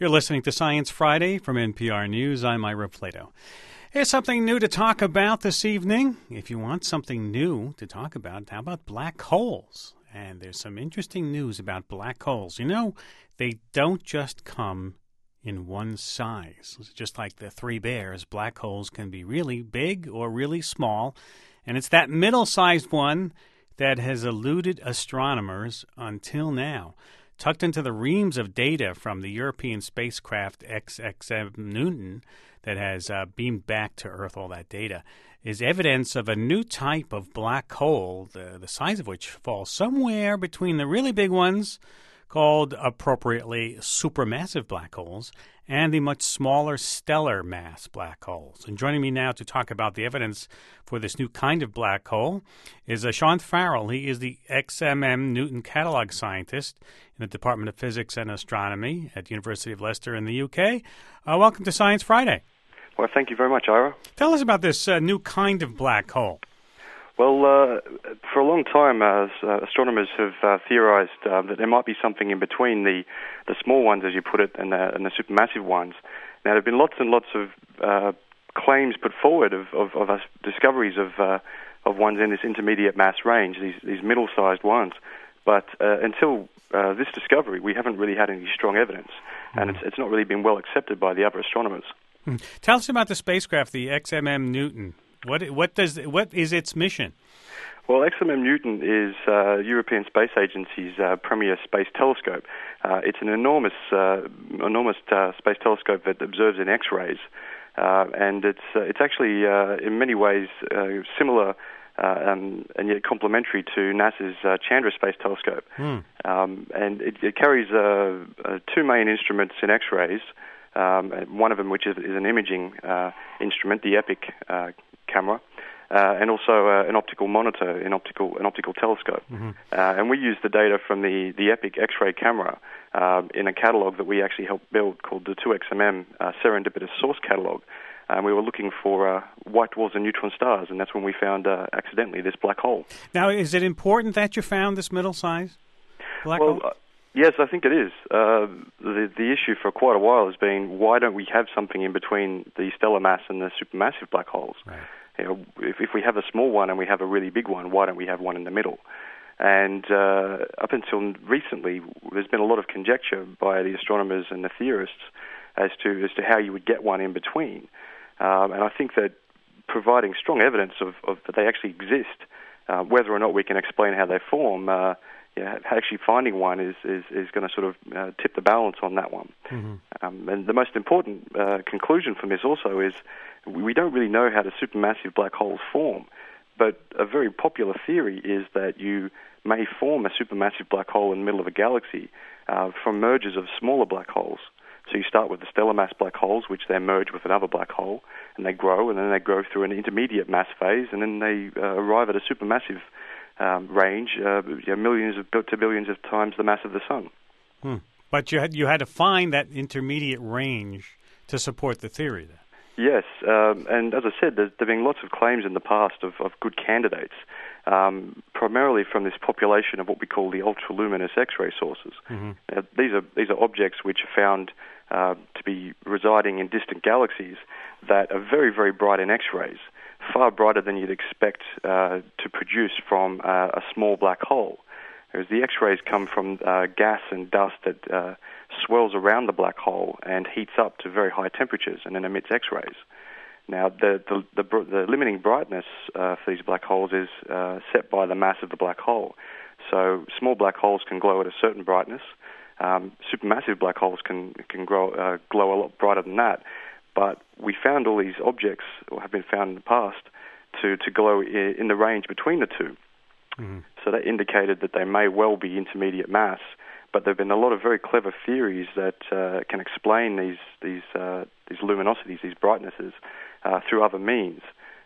You're listening to Science Friday from NPR News. I'm Ira Plato. Here's something new to talk about this evening. If you want something new to talk about, how about black holes? And there's some interesting news about black holes. You know, they don't just come in one size. Just like the three bears, black holes can be really big or really small. And it's that middle-sized one that has eluded astronomers until now. Tucked into the reams of data from the European spacecraft XMM Newton that has beamed back to Earth all that data is evidence of a new type of black hole, the size of which falls somewhere between the really big ones, called appropriately supermassive black holes, and the much smaller stellar mass black holes. And joining me now to talk about the evidence for this new kind of black hole is Sean Farrell. He is the XMM Newton Catalog Scientist in the Department of Physics and Astronomy at the University of Leicester in the UK. Welcome to Science Friday. Well, thank you very much, Ira. Tell us about this new kind of black hole. Well, for a long time, astronomers have theorized that there might be something in between the small ones, as you put it, and the supermassive ones. Now, there have been lots and lots of claims put forward of discoveries of ones in this intermediate mass range, these middle-sized ones. But until this discovery, we haven't really had any strong evidence, and it's not really been well accepted by the other astronomers. Tell us about the spacecraft, the XMM Newton. What is its mission? Well, XMM Newton is European Space Agency's premier space telescope. It's an enormous space telescope that observes in X-rays, and it's actually in many ways similar and yet complementary to NASA's Chandra Space Telescope. And it carries two main instruments in X-rays. One of them, which is an imaging instrument, the EPIC camera, and also an optical monitor, an optical telescope. And we use the data from the EPIC X-ray camera in a catalog that we actually helped build called the 2XMM Serendipitous Source Catalog. And we were looking for white dwarfs and neutron stars, and that's when we found accidentally this black hole. Now, is it important that you found this middle-sized black hole? Yes, I think it is. The issue for quite a while has been, why don't we have something in between the stellar mass and the supermassive black holes? Right. You know, if we have a small one and we have a really big one, why don't we have one in the middle? And up until recently, there's been a lot of conjecture by the astronomers and the theorists as to how you would get one in between. And I think that providing strong evidence of that they actually exist, whether or not we can explain how they form, actually finding one is going to sort of tip the balance on that one. And the most important conclusion from this also is we don't really know how the supermassive black holes form, but a very popular theory is that you may form a supermassive black hole in the middle of a galaxy from mergers of smaller black holes. So you start with the stellar mass black holes, which then merge with another black hole, and they grow, and then they go through an intermediate mass phase, and then they arrive at a supermassive range, millions to billions of times the mass of the sun. But you had to find that intermediate range to support the theory then. Yes, and as I said, there have been lots of claims in the past of good candidates, primarily from this population of what we call the ultraluminous X-ray sources. These are objects which are found to be residing in distant galaxies that are very, very bright in X-rays, far brighter than you'd expect to produce from a small black hole. Whereas the X-rays come from gas and dust that swells around the black hole and heats up to very high temperatures and then emits X-rays. Now, the limiting brightness for these black holes is set by the mass of the black hole. So small black holes can glow at a certain brightness. Supermassive black holes can glow a lot brighter than that. But we found all these objects, or have been found in the past, to glow in the range between the two. So that indicated that they may well be intermediate mass. But there have been a lot of very clever theories that can explain these luminosities, these brightnesses, through other means.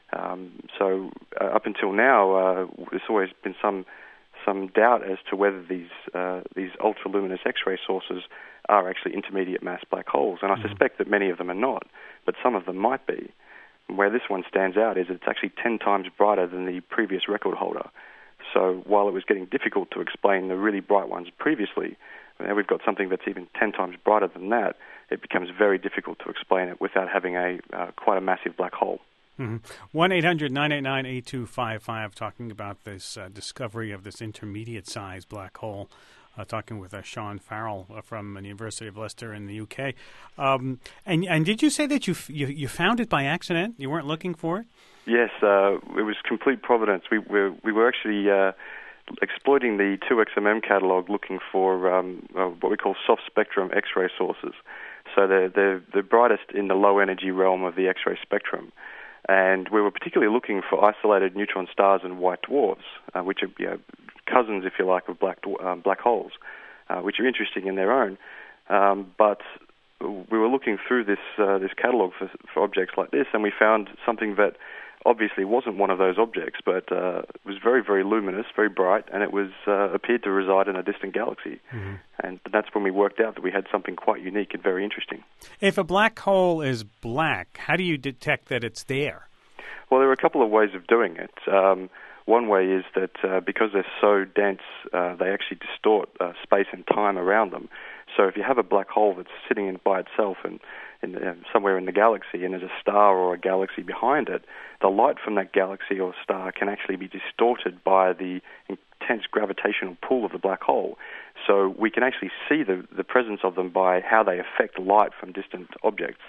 So up until now, there's always been some doubt as to whether these ultraluminous X-ray sources are actually intermediate mass black holes, and I suspect that many of them are not, but some of them might be. Where this one stands out is it's actually 10 times brighter than the previous record holder. So while it was getting difficult to explain the really bright ones previously, now we've got something that's even 10 times brighter than that, it becomes very difficult to explain it without having quite a massive black hole. 1-800-989-8255, talking about this discovery of this intermediate-sized black hole. Talking with Sean Farrell from the University of Leicester in the UK. And did you say that you found it by accident? You weren't looking for it? Yes, it was complete providence. We were actually exploiting the 2XMM catalog, looking for what we call soft spectrum X-ray sources. So they're the brightest in the low energy realm of the X-ray spectrum. And we were particularly looking for isolated neutron stars and white dwarfs, which are cousins, if you like, of black holes, which are interesting in their own. But we were looking through this catalog for objects like this, and we found something that obviously wasn't one of those objects, but was very, very luminous, very bright, and it was appeared to reside in a distant galaxy. Mm-hmm. And that's when we worked out that we had something quite unique and very interesting. If a black hole is black, how do you detect that it's there? Well, there are a couple of ways of doing it. One way is that because they're so dense, they actually distort space and time around them. So if you have a black hole that's sitting by itself and somewhere in the galaxy, and there's a star or a galaxy behind it, the light from that galaxy or star can actually be distorted by the intense gravitational pull of the black hole. So we can actually see the presence of them by how they affect light from distant objects.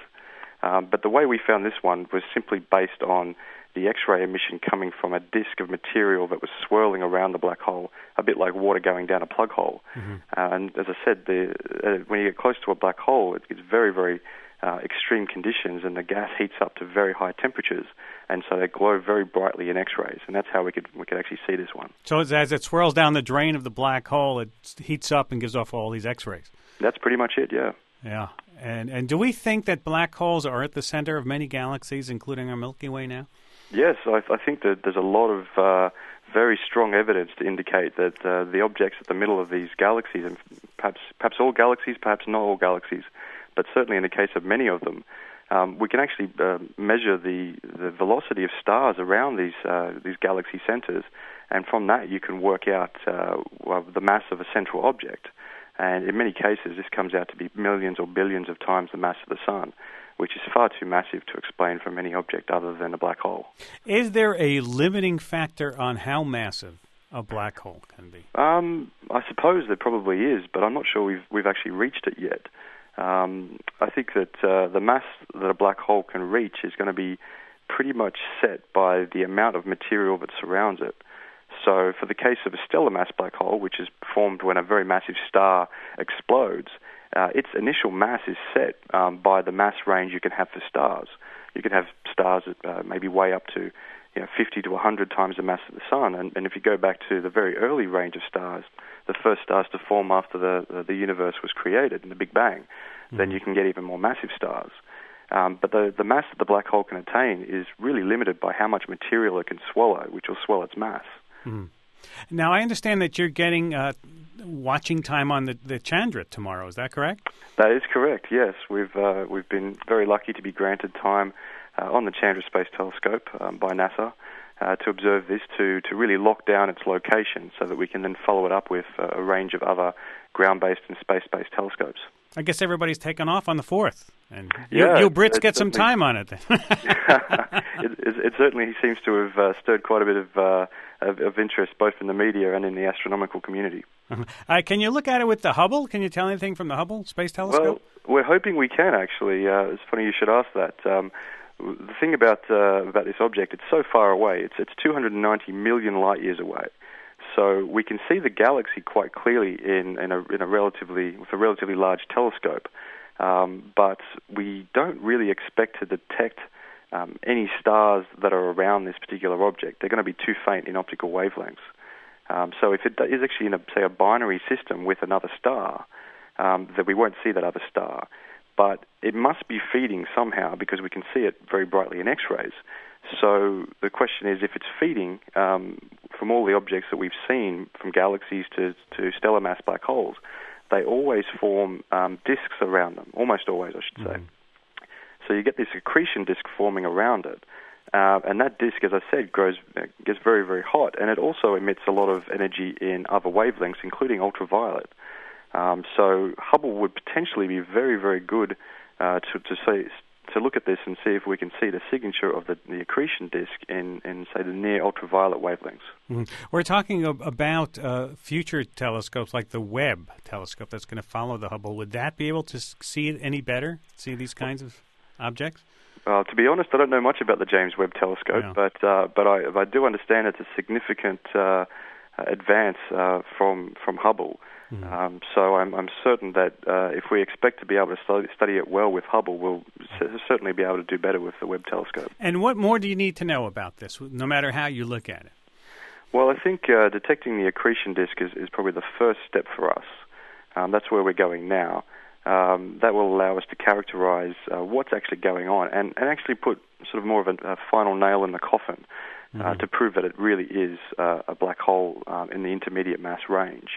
But the way we found this one was simply based on the X-ray emission coming from a disk of material that was swirling around the black hole, a bit like water going down a plug hole. Mm-hmm. And as I said, when you get close to a black hole, it gets very, very extreme conditions, and the gas heats up to very high temperatures, and so they glow very brightly in X-rays, and that's how we could actually see this one. So as it swirls down the drain of the black hole, it heats up and gives off all these X-rays. That's pretty much it, yeah. Yeah, and do we think that black holes are at the center of many galaxies, including our Milky Way now? Yes, I think that there's a lot of very strong evidence to indicate that the objects at the middle of these galaxies, and perhaps all galaxies, perhaps not all galaxies, but certainly in the case of many of them, we can actually measure the velocity of stars around these galaxy centers, and from that you can work out the mass of a central object. And in many cases, this comes out to be millions or billions of times the mass of the Sun, which is far too massive to explain from any object other than a black hole. Is there a limiting factor on how massive a black hole can be? I suppose there probably is, but I'm not sure we've actually reached it yet. I think that the mass that a black hole can reach is going to be pretty much set by the amount of material that surrounds it. So for the case of a stellar mass black hole, which is formed when a very massive star explodes, its initial mass is set by the mass range you can have for stars. You can have stars that maybe way up to 50 to 100 times the mass of the Sun. And if you go back to the very early range of stars, the first stars to form after the universe was created in the Big Bang, then you can get even more massive stars. But the mass that the black hole can attain is really limited by how much material it can swallow, which will swell its mass. Mm-hmm. Now, I understand that you're getting watching time on the Chandra tomorrow. Is that correct? That is correct, yes. We've been very lucky to be granted time on the Chandra Space Telescope by NASA to observe this, to really lock down its location so that we can then follow it up with a range of other ground-based and space-based telescopes. I guess everybody's taken off on the 4th, and you Brits get some time on it. It certainly seems to have stirred quite a bit of interest, both in the media and in the astronomical community. Can you look at it with the Hubble? Can you tell anything from the Hubble Space Telescope? Well, we're hoping we can, actually. It's funny you should ask that. The thing about this object, it's so far away. It's 290 million light years away. So we can see the galaxy quite clearly with a relatively large telescope, but we don't really expect to detect any stars that are around this particular object. They're going to be too faint in optical wavelengths. So if it is actually in a binary system with another star, that we won't see that other star. But it must be feeding somehow, because we can see it very brightly in X-rays. So the question is, if it's feeding from all the objects that we've seen, from galaxies to stellar mass black holes, they always form disks around them, almost always, I should say. Mm-hmm. So you get this accretion disk forming around it. And that disk, as I said, gets very, very hot, and it also emits a lot of energy in other wavelengths, including ultraviolet. So Hubble would potentially be very, very good to look at this and see if we can see the signature of the accretion disk in say, the near ultraviolet wavelengths. Mm-hmm. We're talking about future telescopes like the Webb telescope that's going to follow the Hubble. Would that be able to see it any better, see these kinds of objects? To be honest, I don't know much about the James Webb Telescope, but I do understand it's a significant advance from Hubble. Mm-hmm. So I'm certain that if we expect to be able to study it well with Hubble, we'll certainly be able to do better with the Webb Telescope. And what more do you need to know about this, no matter how you look at it? Well, I think detecting the accretion disk is probably the first step for us. That's where we're going now. That will allow us to characterize what's actually going on and actually put sort of more of a final nail in the coffin to prove that it really is a black hole in the intermediate mass range.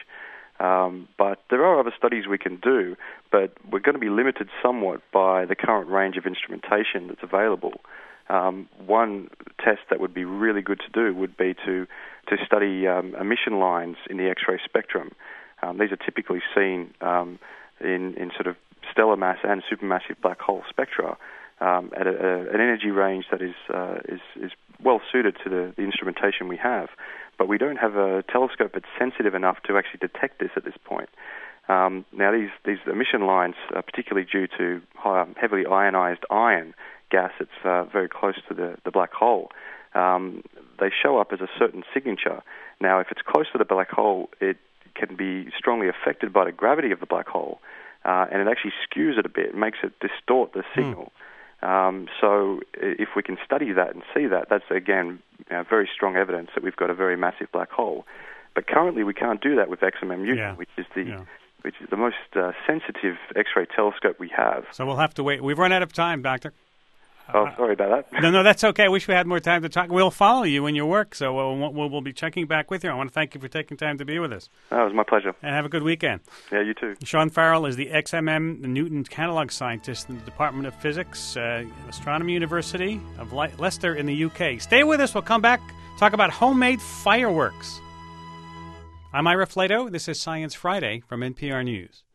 But there are other studies we can do, but we're going to be limited somewhat by the current range of instrumentation that's available. One test that would be really good to do would be to study emission lines in the X-ray spectrum. These are typically seen in sort of stellar mass and supermassive black hole spectra at an energy range that is well suited to the instrumentation we have. But we don't have a telescope that's sensitive enough to actually detect this at this point. Now, these emission lines, particularly due to heavily ionized iron gas that's very close to the black hole, they show up as a certain signature. Now, if it's close to the black hole, it can be strongly affected by the gravity of the black hole, and it actually skews it a bit, makes it distort the signal. So if we can study that and see that, that's, again, very strong evidence that we've got a very massive black hole. But currently we can't do that with XMM Newton, which is the most sensitive X-ray telescope we have. So we'll have to wait. We've run out of time, Doctor. Sorry about that. No, that's okay. I wish we had more time to talk. We'll follow you in your work, so we'll be checking back with you. I want to thank you for taking time to be with us. It was my pleasure. And have a good weekend. Yeah, you too. Sean Farrell is the XMM Newton Catalog Scientist in the Department of Physics, Astronomy University of Leicester in the UK. Stay with us. We'll come back, talk about homemade fireworks. I'm Ira Flato. This is Science Friday from NPR News.